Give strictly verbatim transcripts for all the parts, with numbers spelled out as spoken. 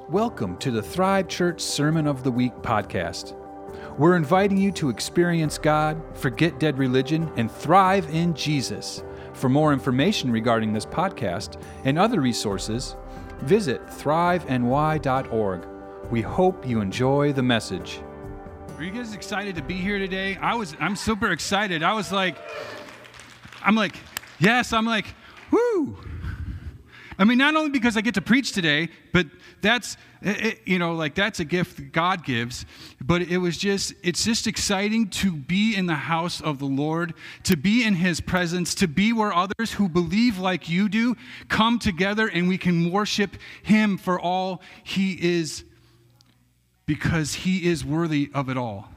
Welcome to the Thrive Church Sermon of the Week podcast. We're inviting you to experience God, forget dead religion, and thrive in Jesus. For more information regarding this podcast and other resources, visit thrive n y dot org. We hope you enjoy the message. Are you guys excited to be here today? I was, I'm super excited. I was like, I'm like, yes, I'm like, whoo. I mean, not only because I get to preach today, but that's, it, you know, like that's a gift that God gives, but it was just, it's just exciting to be in the house of the Lord, to be in His presence, to be where others who believe like you do come together and we can worship Him for all He is, because He is worthy of it all.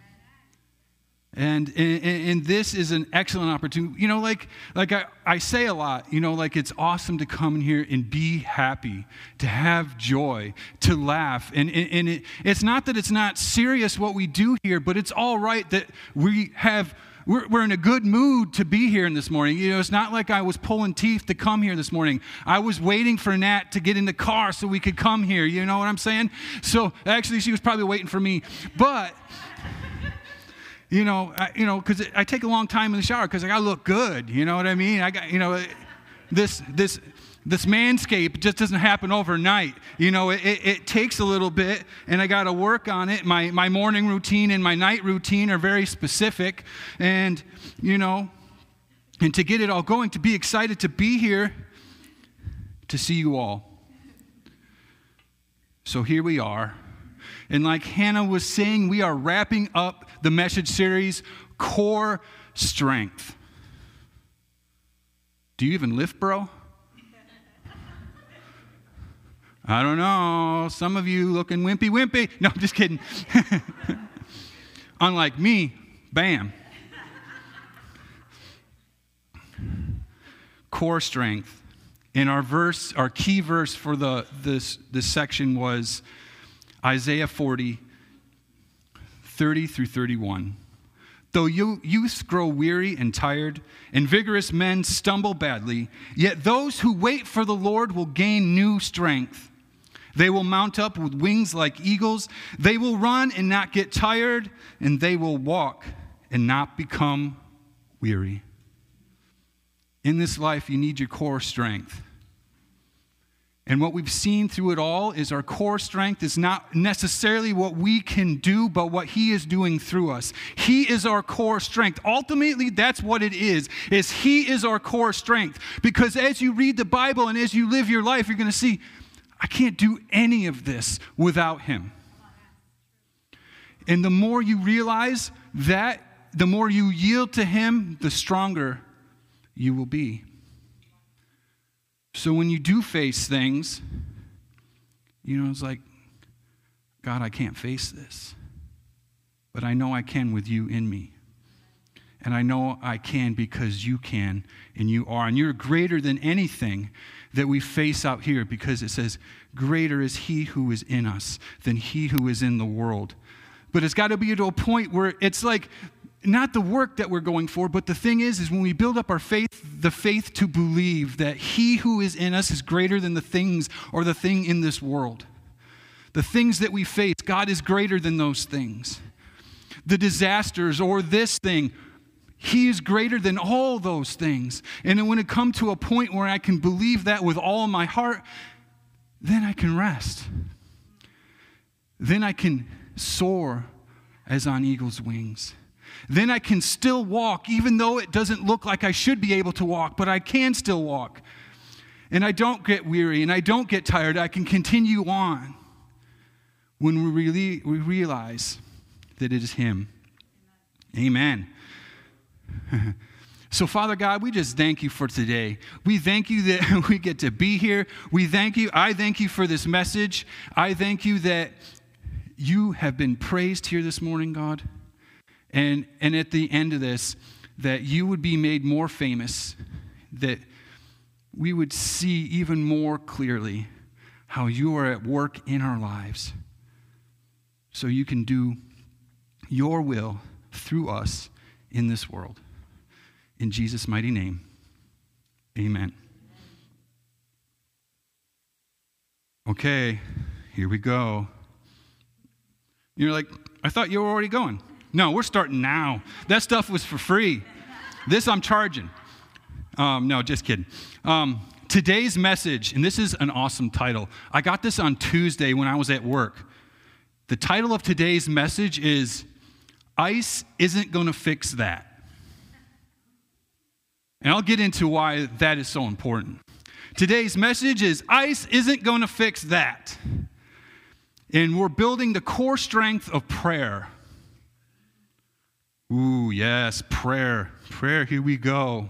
And, and and this is an excellent opportunity. You know, like like I, I say a lot, you know, like it's awesome to come in here and be happy, to have joy, to laugh. And, and, and it, it's not that it's not serious what we do here, but it's all right that we have, we're, we're in a good mood to be here this morning. You know, it's not like I was pulling teeth to come here this morning. I was waiting for Nat to get in the car so we could come here. You know what I'm saying? So actually, she was probably waiting for me. But... You know, I, you know, because I take a long time in the shower because I gotta look good. You know what I mean? I got, you know, this this this manscape just doesn't happen overnight. You know, it, it, it takes a little bit, and I gotta work on it. My my morning routine and my night routine are very specific, and you know, and to get it all going, to be excited to be here, to see you all. So here we are. And like Hannah was saying, we are wrapping up the message series, Core Strength. Do you even lift, bro? I don't know. Some of you looking wimpy wimpy. No, I'm just kidding. Unlike me, bam. Core strength. And our verse, our key verse for the this this section was Isaiah forty, thirty through thirty-one. Though you, youths grow weary and tired, and vigorous men stumble badly, yet those who wait for the Lord will gain new strength. They will mount up with wings like eagles. They will run and not get tired, and they will walk and not become weary. In this life, you need your core strength. And what we've seen through it all is our core strength is not necessarily what we can do, but what He is doing through us. He is our core strength. Ultimately, that's what it is, is He is our core strength. Because as you read the Bible and as you live your life, you're going to see, I can't do any of this without Him. And the more you realize that, the more you yield to Him, the stronger you will be. So when you do face things, you know, it's like, God, I can't face this. But I know I can with you in me. And I know I can because you can and you are. And you're greater than anything that we face out here, because it says, greater is He who is in us than he who is in the world. But it's got to be to a point where it's like, not the work that we're going for, but the thing is, is when we build up our faith, the faith to believe that He who is in us is greater than the things or the thing in this world. The things that we face, God is greater than those things. The disasters or this thing, He is greater than all those things. And then when it comes to a point where I can believe that with all my heart, then I can rest. Then I can soar as on eagle's wings. Then I can still walk, even though it doesn't look like I should be able to walk, but I can still walk. And I don't get weary, and I don't get tired. I can continue on when we, really, we realize that it is Him. Amen. So, Father God, we just thank You for today. We thank You that we get to be here. We thank You. I thank You for this message. I thank You that You have been praised here this morning, God. And and at the end of this, that You would be made more famous, that we would see even more clearly how You are at work in our lives, so You can do Your will through us in this world. In Jesus' mighty name, amen. Okay, Here we go. You're like, I thought you were already going. No, we're starting now. That stuff was for free. This I'm charging. Um, no, just kidding. Um, today's message, and this is an awesome title. I got this on Tuesday when I was at work. The title of today's message is, Ice Isn't Gonna Fix That. And I'll get into why that is so important. Today's message is, Ice Isn't Gonna Fix That. And we're building the core strength of prayer. Ooh, yes, prayer. Prayer, here we go.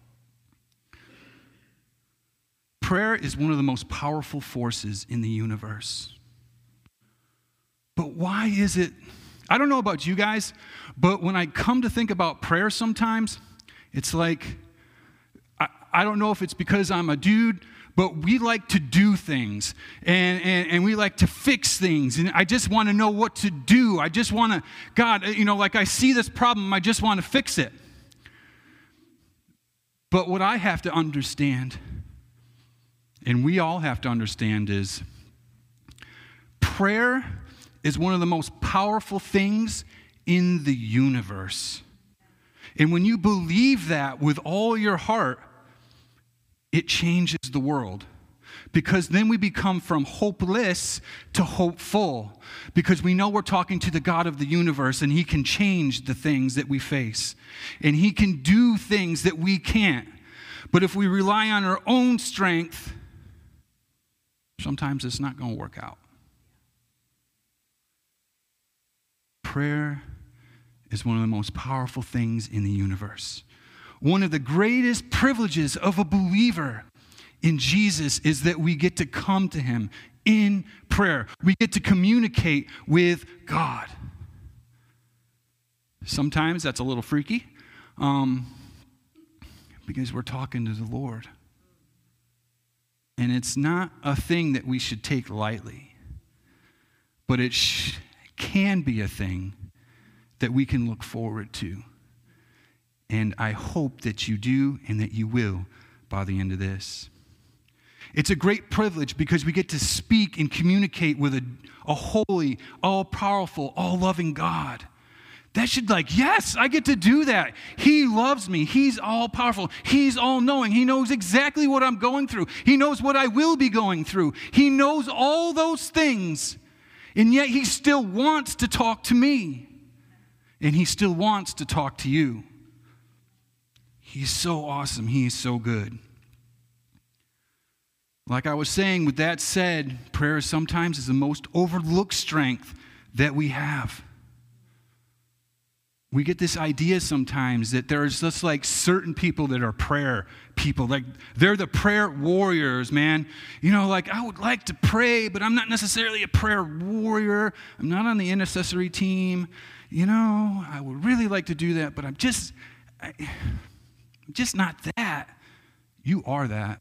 Prayer is one of the most powerful forces in the universe. But why is it, I don't know about you guys, but when I come to think about prayer sometimes, it's like, I, I don't know if it's because I'm a dude, but we like to do things, and, and, and we like to fix things, and I just want to know what to do. I just want to, God, you know, like I see this problem, I just want to fix it. But what I have to understand, and we all have to understand, is prayer is one of the most powerful things in the universe. And when you believe that with all your heart, it changes the world. Because then we become from hopeless to hopeful. Because we know we're talking to the God of the universe, and He can change the things that we face. And He can do things that we can't. But if we rely on our own strength, sometimes it's not going to work out. Prayer is one of the most powerful things in the universe. One of the greatest privileges of a believer in Jesus is that we get to come to Him in prayer. We get to communicate with God. Sometimes that's a little freaky, um, because we're talking to the Lord. And it's not a thing that we should take lightly, but it sh- can be a thing that we can look forward to. And I hope that you do and that you will by the end of this. It's a great privilege because we get to speak and communicate with a, a holy, all-powerful, all-loving God. That should like, yes, I get to do that. He loves me. He's all-powerful. He's all-knowing. He knows exactly what I'm going through. He knows what I will be going through. He knows all those things. And yet He still wants to talk to me. And He still wants to talk to you. He's so awesome. He is so good. Like I was saying, with that said, prayer sometimes is the most overlooked strength that we have. We get this idea sometimes that there's just like certain people that are prayer people. Like they're the prayer warriors, man. You know, like I would like to pray, but I'm not necessarily a prayer warrior. I'm not on the intercessory team. You know, I would really like to do that, but I'm just... I, Just not that. You are that.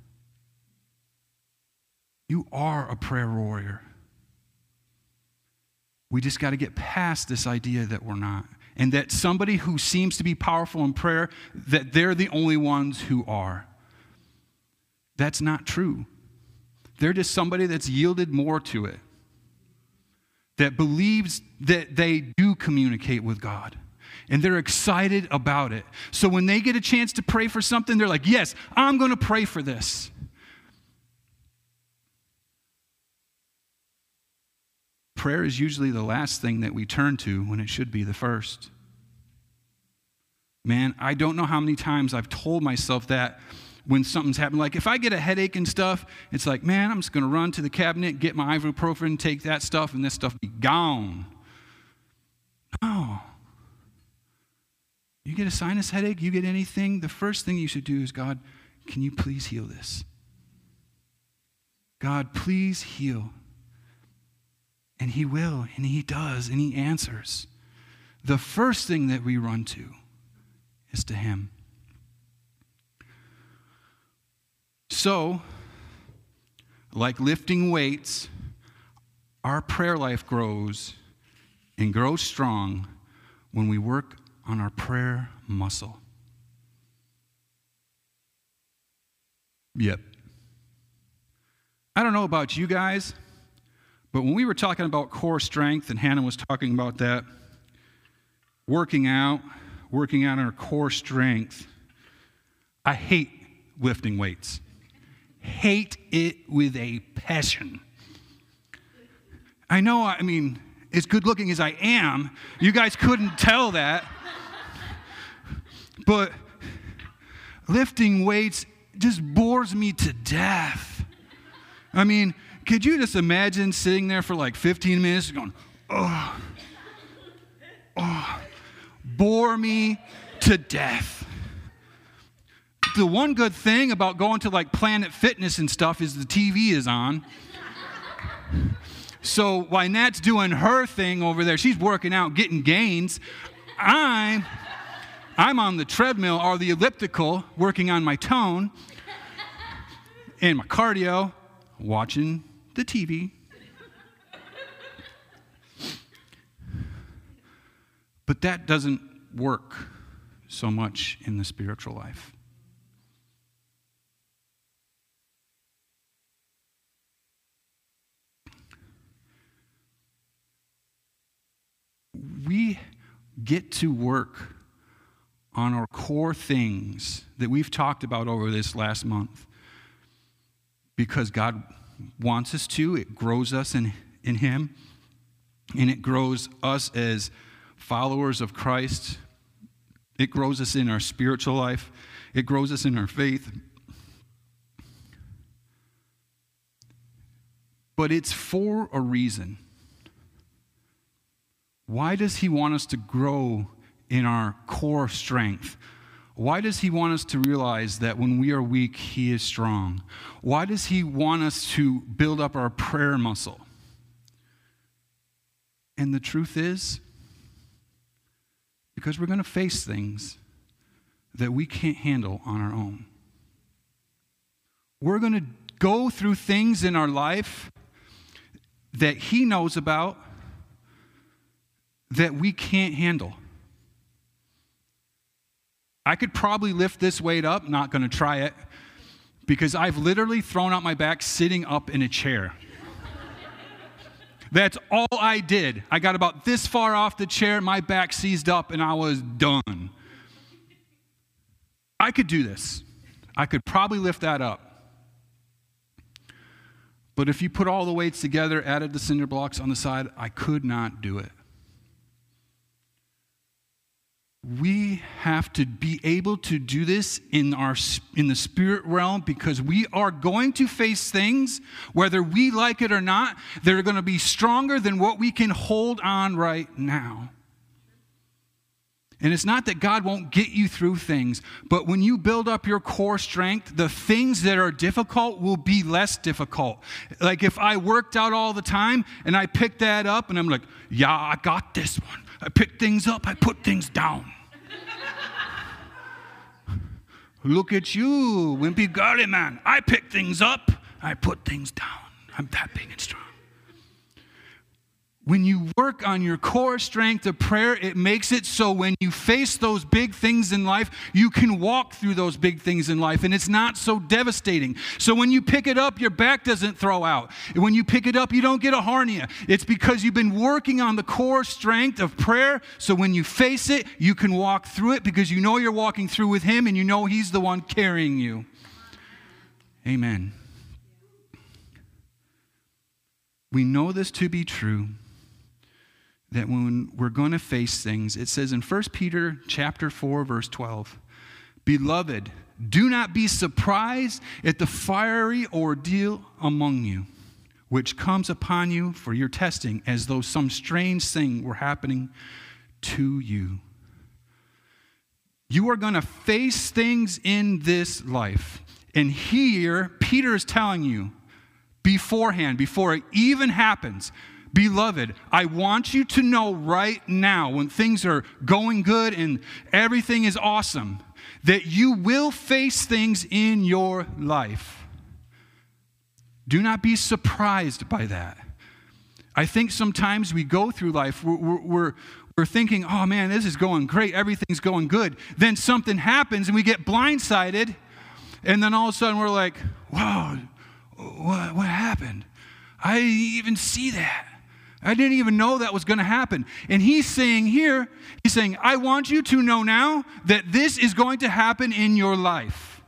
You are a prayer warrior. We just got to get past this idea that we're not. And that somebody who seems to be powerful in prayer, that they're the only ones who are. That's not true. They're just somebody that's yielded more to it. That believes that they do communicate with God. And they're excited about it. So when they get a chance to pray for something, they're like, yes, I'm going to pray for this. Prayer is usually the last thing that we turn to when it should be the first. Man, I don't know how many times I've told myself that when something's happened. Like if I get a headache and stuff, it's like, man, I'm just going to run to the cabinet, get my ibuprofen, take that stuff, and this stuff be gone. No. You get a sinus headache, you get anything, the first thing you should do is, God, can you please heal this? God, please heal. And He will, and He does, and He answers. The first thing that we run to is to Him. So, like lifting weights, our prayer life grows and grows strong when we work on our prayer muscle. Yep. I don't know about you guys, But when we were talking about core strength, and Hannah was talking about that, working out, working out on our core strength, I hate lifting weights. Hate it with a passion. I know, I mean, as good looking as I am, you guys couldn't tell that. But lifting weights just bores me to death. I mean, could you just imagine sitting there for like fifteen minutes going, oh, oh, bore me to death. The one good thing about going to like Planet Fitness and stuff is the T V is on. So while Nat's doing her thing over there, she's working out, getting gains. I'm, I'm on the treadmill or the elliptical, working on my tone and my cardio, watching the T V. But that doesn't work so much in the spiritual life. We get to work on our core things that we've talked about over this last month because God wants us to. It grows us in, in Him, and it grows us as followers of Christ. It grows us in our spiritual life. It grows us in our faith. But it's for a reason. Why does He want us to grow in our core strength? Why does He want us to realize that when we are weak, He is strong? Why does He want us to build up our prayer muscle? And the truth is, because we're going to face things that we can't handle on our own. We're going to go through things in our life that He knows about that we can't handle. I could probably lift this weight up, not going to try it, because I've literally thrown out my back sitting up in a chair. That's all I did. I got about this far off the chair, my back seized up, and I was done. I could do this. I could probably lift that up. But if you put all the weights together, added the cinder blocks on the side, I could not do it. We have to be able to do this in our in the spirit realm because we are going to face things, whether we like it or not, that are going to be stronger than what we can hold on right now. And it's not that God won't get you through things, but when you build up your core strength, the things that are difficult will be less difficult. Like if I worked out all the time and I picked that up and I'm like, yeah, I got this one. I pick things up, I put things down. Look at you, wimpy girly man. I pick things up, I put things down. I'm that big and strong. When you work on your core strength of prayer, it makes it so when you face those big things in life, you can walk through those big things in life, and it's not so devastating. So when you pick it up, your back doesn't throw out. And when you pick it up, you don't get a hernia. It's because you've been working on the core strength of prayer, so when you face it, you can walk through it because you know you're walking through with Him, and you know He's the one carrying you. Amen. We know this to be true, that when we're going to face things, it says in First Peter chapter four, verse twelve, "Beloved, do not be surprised at the fiery ordeal among you, which comes upon you for your testing, as though some strange thing were happening to you." You are going to face things in this life. And here, Peter is telling you beforehand, before it even happens, beloved, I want you to know right now, when things are going good and everything is awesome, that you will face things in your life. Do not be surprised by that. I think sometimes we go through life, we're, we're, we're thinking, oh man, this is going great, everything's going good. Then something happens and we get blindsided, and then all of a sudden we're like, whoa, what, what happened? I didn't even see that. I didn't even know that was going to happen. And he's saying here, he's saying, I want you to know now that this is going to happen in your life.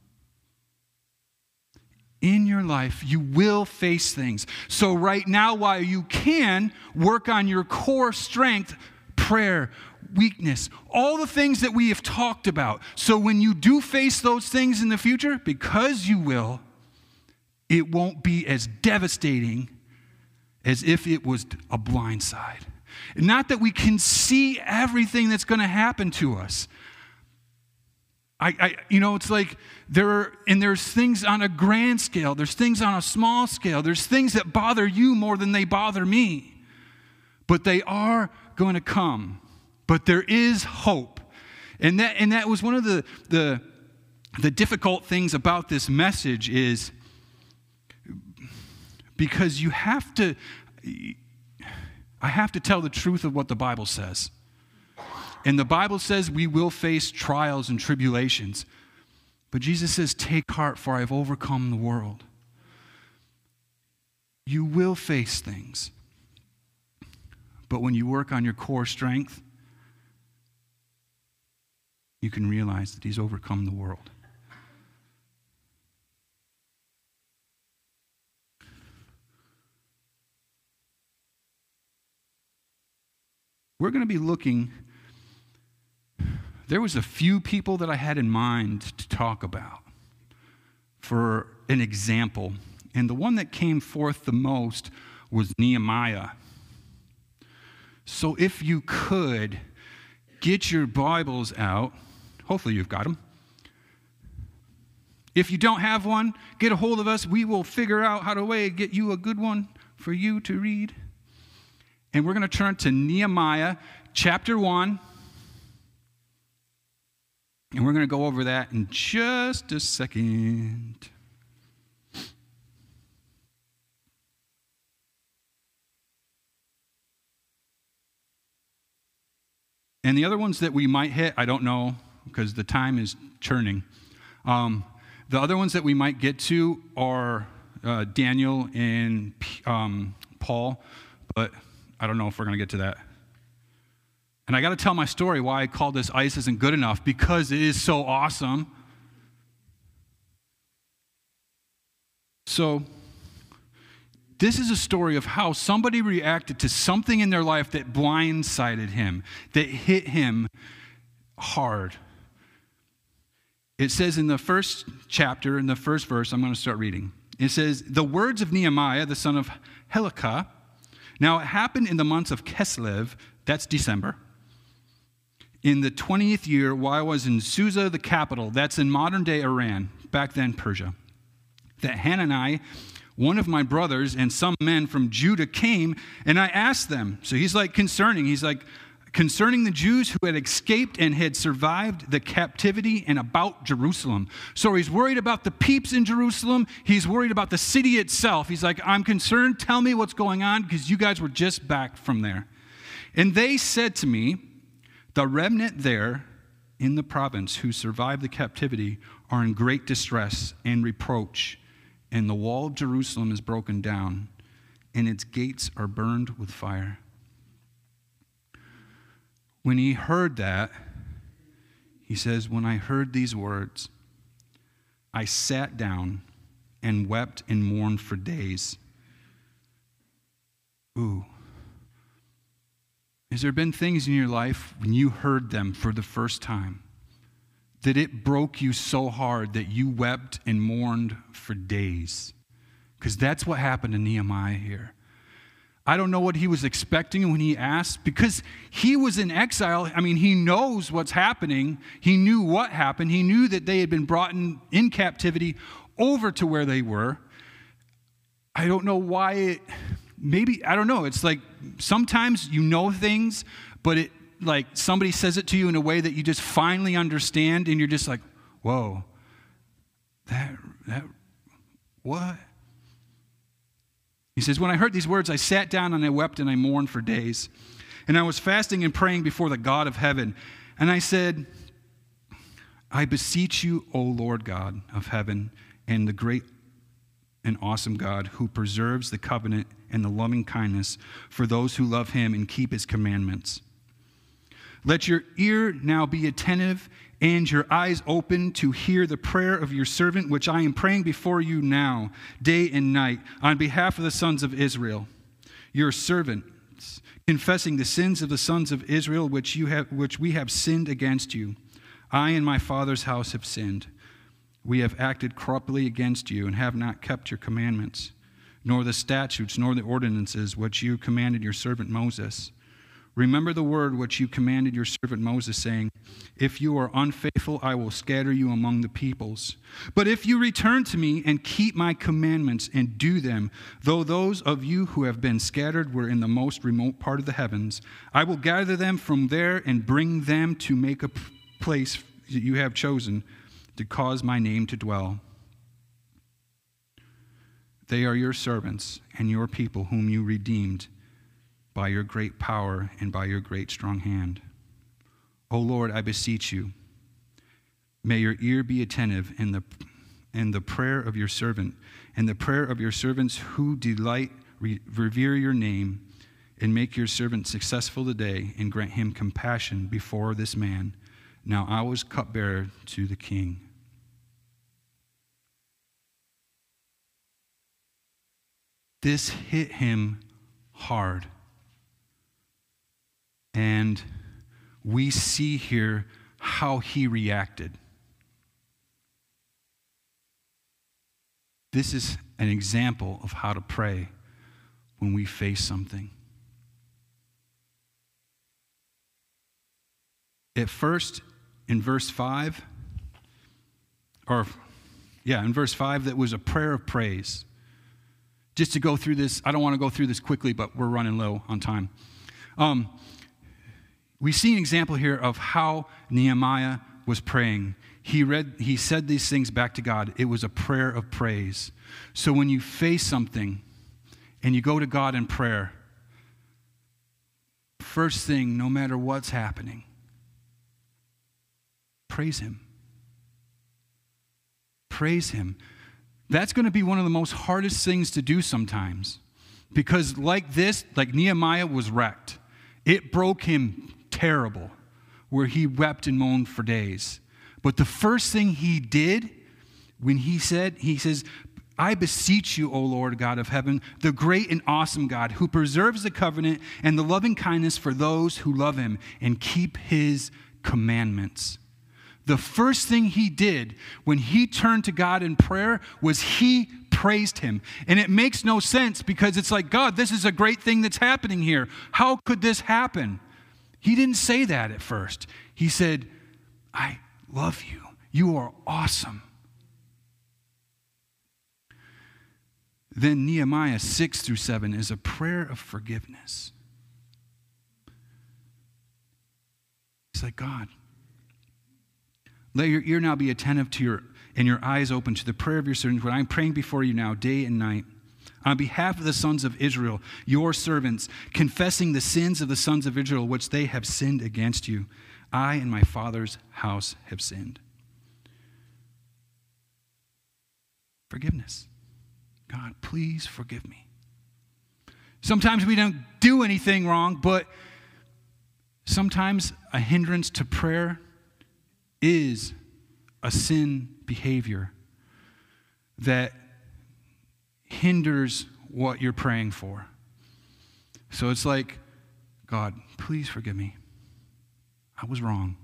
In your life, you will face things. So right now, while you can work on your core strength, prayer, weakness, all the things that we have talked about. So when you do face those things in the future, because you will, it won't be as devastating as if it was a blindside. Not that we can see everything that's going to happen to us. I, I, you know, it's like there are, and there's things on a grand scale. There's things on a small scale. There's things that bother you more than they bother me. But they are going to come. But there is hope. And that, and that was one of the, the, the difficult things about this message is because you have to, I have to tell the truth of what the Bible says. And the Bible says we will face trials and tribulations. But Jesus says, take heart, for I have overcome the world. You will face things. But when you work on your core strength, you can realize that he's overcome the world. We're going to be looking, there was a few people that I had in mind to talk about for an example. And the one that came forth the most was Nehemiah. So if you could, get your Bibles out. Hopefully you've got them. If you don't have one, get a hold of us. We will figure out how to way get you a good one for you to read. And we're going to turn to Nehemiah chapter one. And we're going to go over that in just a second. And the other ones that we might hit, I don't know, because the time is churning. Um, the other ones that we might get to are uh, Daniel and um, Paul, but I don't know if we're going to get to that. And I got to tell my story why I called this Ice Isn't Good Enough, because it is so awesome. So, this is a story of how somebody reacted to something in their life that blindsided him, that hit him hard. It says in the first chapter, in the first verse, I'm going to start reading. It says, the words of Nehemiah, the son of Hilkiah. Now it happened in the months of Kislev, that's December, in the twentieth year while I was in Susa, the capital, that's in modern-day Iran, back then Persia, that Hanani, one of my brothers, and some men from Judah came, and I asked them. So he's like concerning, he's like, concerning the Jews who had escaped and had survived the captivity and about Jerusalem. So he's worried about the peeps in Jerusalem. He's worried about the city itself. He's like, I'm concerned. Tell me what's going on, because you guys were just back from there. And they said to me, the remnant there in the province who survived the captivity are in great distress and reproach, and the wall of Jerusalem is broken down, and its gates are burned with fire. When he heard that, he says, when I heard these words, I sat down and wept and mourned for days. Ooh. Has there been things in your life when you heard them for the first time that it broke you so hard that you wept and mourned for days? Because that's what happened to Nehemiah here. I don't know what he was expecting when he asked, because he was in exile. I mean, he knows what's happening. He knew what happened. He knew that they had been brought in, in captivity over to where they were. I don't know why it, maybe, I don't know. It's like sometimes you know things, but it, like somebody says it to you in a way that you just finally understand, and you're just like, whoa, that, that, what? He says, when I heard these words, I sat down and I wept and I mourned for days. And I was fasting and praying before the God of heaven. And I said, I beseech you, O Lord God of heaven, and the great and awesome God who preserves the covenant and the loving kindness for those who love him and keep his commandments. Let your ear now be attentive and your eyes open to hear the prayer of your servant, which I am praying before you now, day and night, on behalf of the sons of Israel, your servants, confessing the sins of the sons of Israel, which you have, which we have sinned against you. I and my father's house have sinned. We have acted corruptly against you and have not kept your commandments, nor the statutes, nor the ordinances which you commanded your servant Moses. Remember the word which you commanded your servant Moses, saying, if you are unfaithful, I will scatter you among the peoples. But if you return to me and keep my commandments and do them, though those of you who have been scattered were in the most remote part of the heavens, I will gather them from there and bring them to make a place that you have chosen to cause my name to dwell. They are your servants and your people whom you redeemed by your great power and by your great strong hand. O Lord, I beseech you, may your ear be attentive in the, in the prayer of your servant and the prayer of your servants who delight, re, revere your name, and make your servant successful today, and grant him compassion before this man. Now I was cupbearer to the king. This hit him hard. And we see here how he reacted. This is an example of how to pray when we face something. At first, in verse five, or yeah, in verse five, that was a prayer of praise. Just to go through this, I don't want to go through this quickly, but we're running low on time. Um, we see an example here of how Nehemiah was praying. He read, he said these things back to God. It was a prayer of praise. So when you face something and you go to God in prayer, first thing, no matter what's happening, praise him. Praise him. That's going to be one of the most hardest things to do sometimes. Because like this, like Nehemiah was wrecked. It broke him terrible, where he wept and moaned for days. But the first thing he did when he said, he says, I beseech you, O Lord God of heaven, the great and awesome God, who preserves the covenant and the loving kindness for those who love him and keep his commandments. The first thing he did when he turned to God in prayer was he praised him. And it makes no sense because it's like, God, this is a great thing that's happening here. How could this happen? He didn't say that at first. He said, I love you. You are awesome. Then Nehemiah six through seven is a prayer of forgiveness. It's like, God, let your ear now be attentive to your, and your eyes open to the prayer of your servants, when I'm praying before you now, day and night, on behalf of the sons of Israel, your servants, confessing the sins of the sons of Israel, which they have sinned against you. I and my father's house have sinned. Forgiveness. God, please forgive me. Sometimes we don't do anything wrong, but sometimes a hindrance to prayer is a sin behavior that hinders what you're praying for. So it's like, God, please forgive me. I was wrong.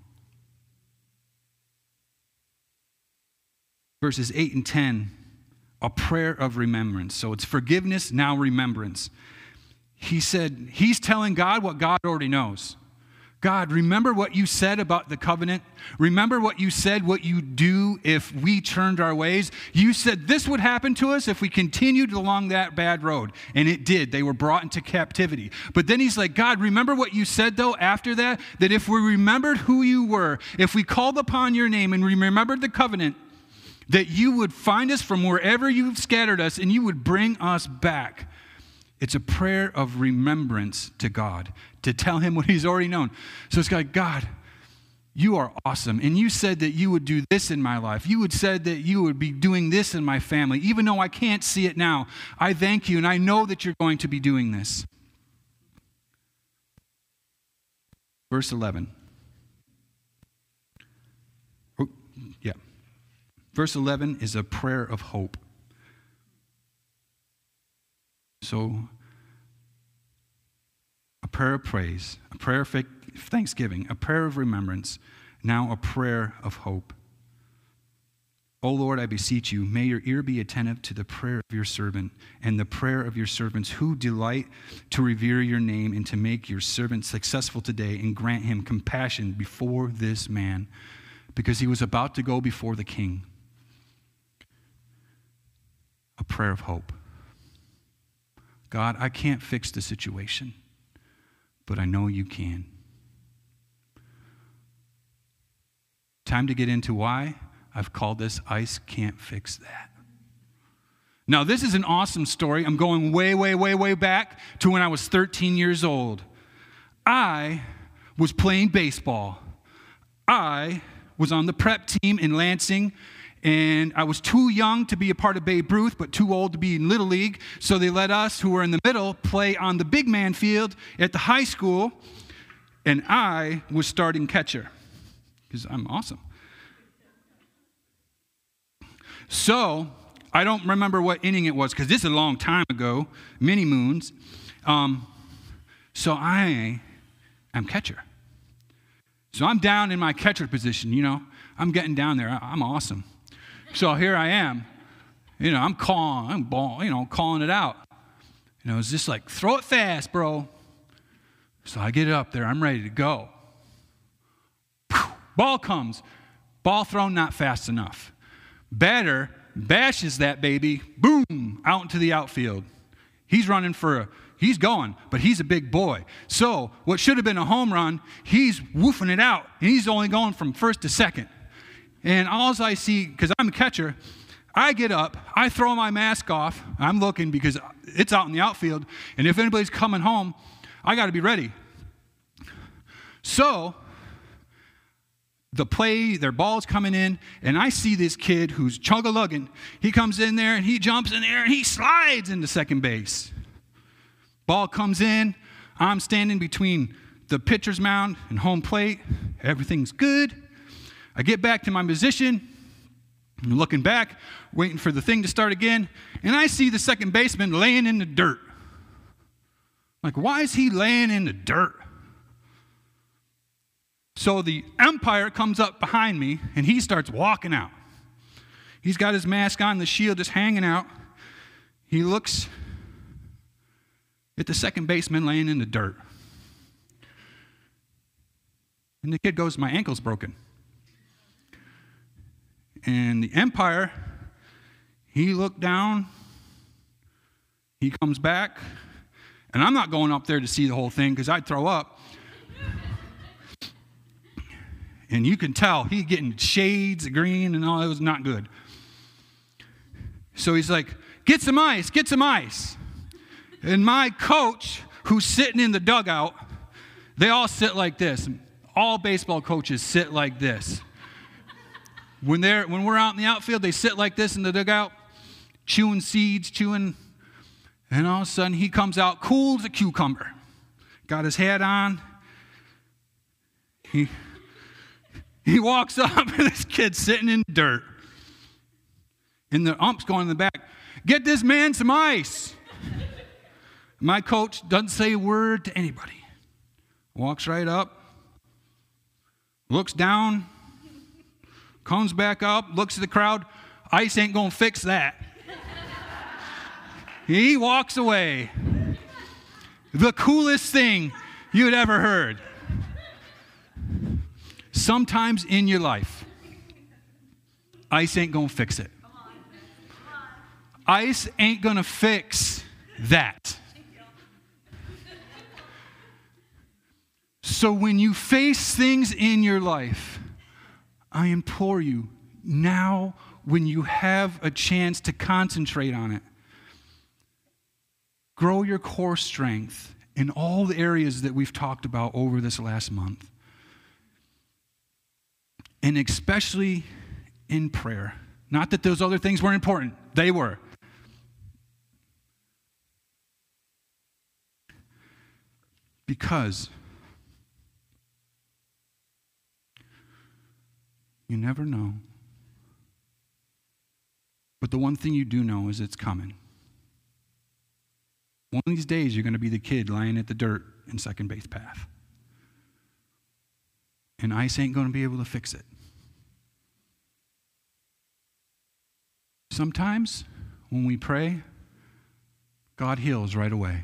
Verses eight and ten, a prayer of remembrance. So it's forgiveness, now remembrance. He said, he's telling God what God already knows. God, remember what you said about the covenant. Remember what you said, what you do if we turned our ways. You said this would happen to us if we continued along that bad road. And it did. They were brought into captivity. But then he's like, God, remember what you said, though, after that? That if we remembered who you were, if we called upon your name and we remembered the covenant, that you would find us from wherever you've scattered us and you would bring us back. It's a prayer of remembrance to God, to tell him what he's already known. So it's like, God, you are awesome. And you said that you would do this in my life. You had said that you would be doing this in my family. Even though I can't see it now, I thank you, and I know that you're going to be doing this. Verse eleven. Oh, yeah. Verse eleven is a prayer of hope. So, a prayer of praise, a prayer of thanksgiving, a prayer of remembrance, now a prayer of hope. O Lord, I beseech you, may your ear be attentive to the prayer of your servant and the prayer of your servants who delight to revere your name and to make your servant successful today, and grant him compassion before this man, because he was about to go before the king. A prayer of hope. God, I can't fix the situation, but I know you can. Time to get into why I've called this Ice Can't Fix That. Now, this is an awesome story. I'm going way, way, way, way back to when I was thirteen years old. I was playing baseball. I was on the prep team in Lansing, and I was too young to be a part of Babe Ruth, but too old to be in Little League. So they let us, who were in the middle, play on the big man field at the high school, and I was starting catcher because I'm awesome. So I don't remember what inning it was because this is a long time ago, many moons. Um, so I am catcher. So I'm down in my catcher position, you know. I'm getting down there. I'm awesome. So here I am, you know, I'm calling, I'm ball, you know, calling it out. You know, it's just like, throw it fast, bro. So I get up there, I'm ready to go. Ball comes, ball thrown not fast enough. Batter bashes that baby, boom, out into the outfield. He's running for a, he's going, but he's a big boy. So what should have been a home run, he's woofing it out, and he's only going from first to second. And all I see, because I'm a catcher, I get up, I throw my mask off, I'm looking because it's out in the outfield, and if anybody's coming home, I got to be ready. So the play, their ball's coming in, and I see this kid who's chug-a-lugging. He comes in there, and he jumps in there, and he slides into second base. Ball comes in. I'm standing between the pitcher's mound and home plate. Everything's good. I get back to my position. I'm looking back, waiting for the thing to start again, and I see the second baseman laying in the dirt. Like, why is he laying in the dirt? So the umpire comes up behind me, and he starts walking out. He's got his mask on, the shield just hanging out. He looks at the second baseman laying in the dirt. And the kid goes, my ankle's broken. And the umpire, he looked down, he comes back, and I'm not going up there to see the whole thing because I'd throw up. And you can tell he's getting shades of green and all. It was not good. So he's like, get some ice, get some ice. And my coach, who's sitting in the dugout, they all sit like this. All baseball coaches sit like this. When they're when we're out in the outfield, they sit like this in the dugout, chewing seeds, chewing. And all of a sudden, he comes out cool as a cucumber. Got his hat on. He... He walks up, and this kid's sitting in the dirt. And the ump's going in the back, get this man some ice. My coach doesn't say a word to anybody. Walks right up, looks down, comes back up, looks at the crowd. Ice ain't going to fix that. He walks away. The coolest thing you'd ever heard. Sometimes in your life, ice ain't going to fix it. Ice ain't going to fix that. So when you face things in your life, I implore you, now when you have a chance to concentrate on it, grow your core strength in all the areas that we've talked about over this last month. And especially in prayer. Not that those other things weren't important. They were. Because you never know. But the one thing you do know is it's coming. One of these days, you're going to be the kid lying at the dirt in second base path. And ice ain't going to be able to fix it. Sometimes, when we pray, God heals right away.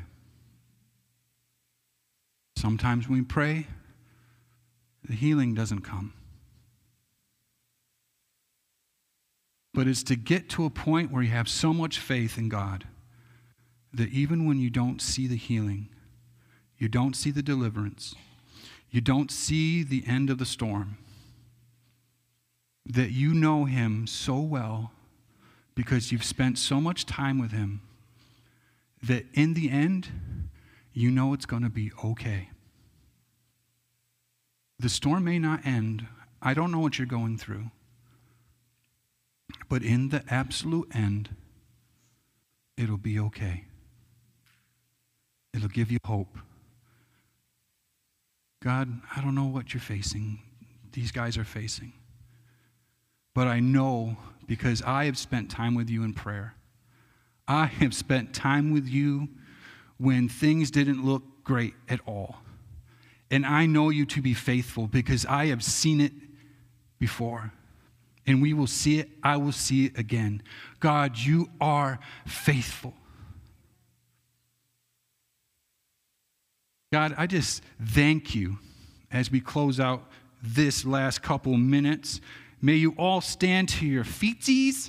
Sometimes when we pray, the healing doesn't come. But it's to get to a point where you have so much faith in God that even when you don't see the healing, you don't see the deliverance, you don't see the end of the storm, that you know him so well because you've spent so much time with him that in the end, you know it's going to be okay. The storm may not end. I don't know what you're going through. But in the absolute end, it'll be okay. It'll give you hope. God, I don't know what you're facing. These guys are facing. But I know because I have spent time with you in prayer. I have spent time with you when things didn't look great at all. And I know you to be faithful because I have seen it before. And we will see it. I will see it again. God, you are faithful. God, I just thank you as we close out this last couple minutes. May you all stand to your feetsies.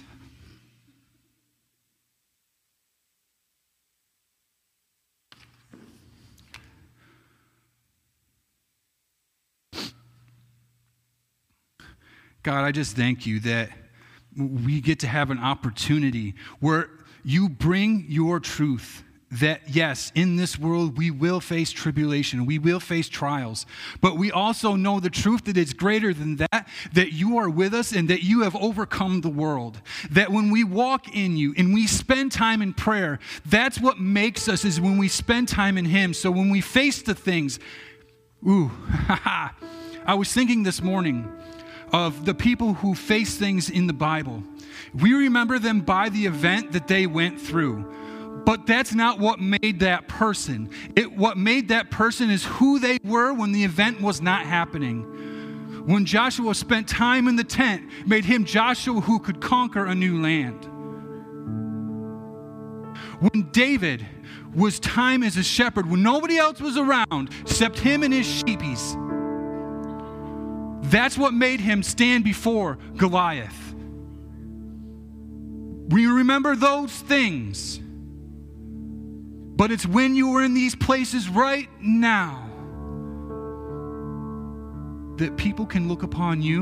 God, I just thank you that we get to have an opportunity where you bring your truth. That, yes, in this world we will face tribulation, we will face trials, but we also know the truth that is greater than that, that you are with us and that you have overcome the world. That when we walk in you and we spend time in prayer, that's what makes us, is when we spend time in him. So when we face the things, ooh, I was thinking this morning of the people who face things in the Bible. We remember them by the event that they went through. But that's not what made that person. It, what made that person is who they were when the event was not happening. When Joshua spent time in the tent, made him Joshua who could conquer a new land. When David was time as a shepherd, when nobody else was around except him and his sheepies, that's what made him stand before Goliath. We remember those things. But it's when you are in these places right now that people can look upon you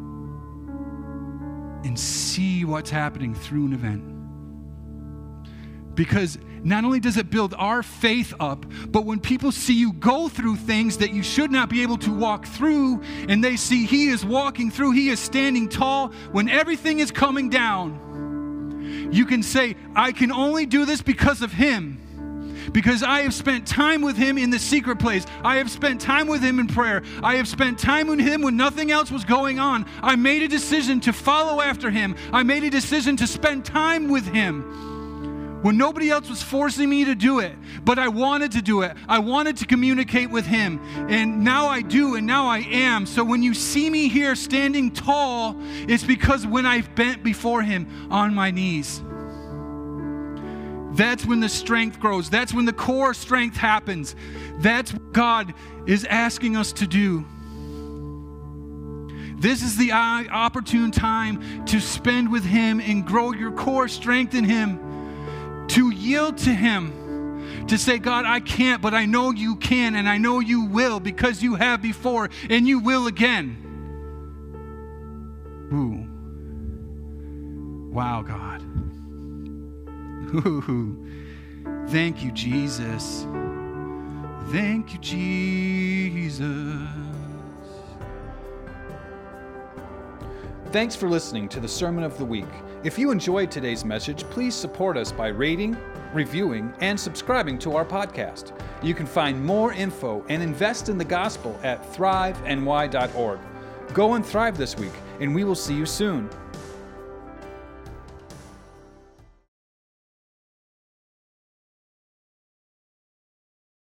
and see what's happening through an event. Because not only does it build our faith up, but when people see you go through things that you should not be able to walk through, and they see he is walking through, he is standing tall, when everything is coming down, you can say, I can only do this because of him. Because I have spent time with him in the secret place. I have spent time with him in prayer. I have spent time with him when nothing else was going on. I made a decision to follow after him. I made a decision to spend time with him when nobody else was forcing me to do it. But I wanted to do it. I wanted to communicate with him. And now I do, and now I am. So when you see me here standing tall, it's because when I've bent before him on my knees. That's when the strength grows. That's when the core strength happens. That's what God is asking us to do. This is the opportune time to spend with him and grow your core strength in him, to yield to him, to say, God, I can't, but I know you can, and I know you will, because you have before, and you will again. Ooh. Wow, God. Ooh, thank you, Jesus. Thank you, Jesus. Thanks for listening to the Sermon of the Week. If you enjoyed today's message, please support us by rating, reviewing, and subscribing to our podcast. You can find more info and invest in the gospel at thrive n y dot org. Go and thrive this week, and we will see you soon.